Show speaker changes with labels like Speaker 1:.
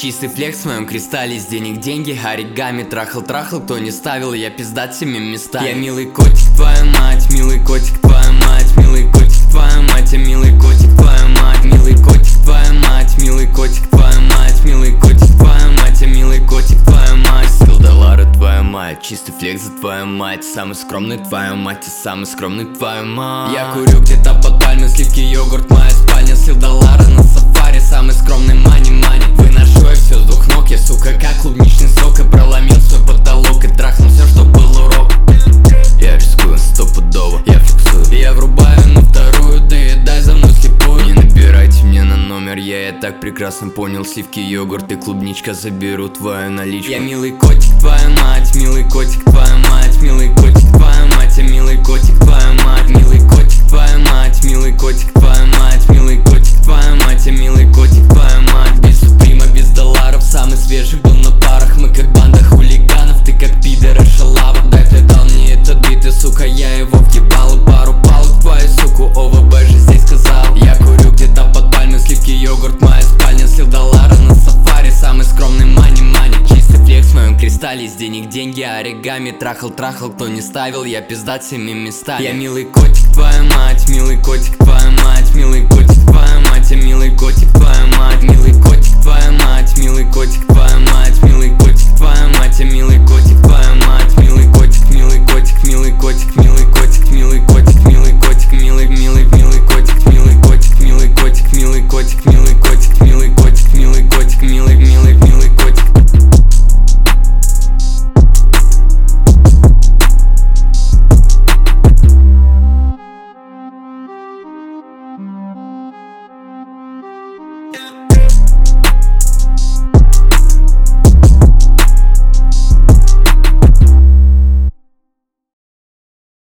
Speaker 1: Чистый флекс в моем кристалле, из денег деньги, оригами. Трахал, кто не ставил, я пиздат всеми местами. Я милый котик, твоя мать, милый котик, твоя мать, милый котик, твоя мать, я милый котик, твоя мать, милый котик, твоя мать, милый котик, твоя мать, милый котик, твоя мать, я милый котик, твоя мать. Скилдалара, твоя мать, чистый флекс за твою мать, самый скромный твоя мать, и самый скромный твоя мать. Я курю где-то под пальмой, сливки, йогурт, моя спальня, Скилдалара на сафари, самый скромный мани-мани. Выношу я все с двух ног, я сука как клубничный сок, и проломил свой потолок, и трахнул все, что был урок. Я рискую стопудово, я фиксую, я врубаю на вторую, доедай за мной слепую. Не набирайте мне на номер, я так прекрасно понял, сливки, йогурт и клубничка, заберу твою наличку. Я милый котик, твоя мать, милый котик, твоя мать, милый котик, твоя мать, я милый котик, твоя мать, милый котик, твоя мать, милый котик, твоя мать, милый котик, твоя мать, я милый котик, твоя мать. Без суприма, без долларов, самый свежий был на парах, мы как банда хулиганов, ты как пидора шалава. Дай ты дал мне этот бит, и сука я его въебал, и пару палок твою суку ОВБ же здесь сказал. Я курю где-то под пальмой, сливки, йогурт, моя спальня, Скилдалара на сафари, самый скромный мани-мани. Чистый флекс в моем кристалле, из денег деньги, оригами. Трахал, кто не ставил, я пиздат всеми местами. Я милый котик, твоя мать, милый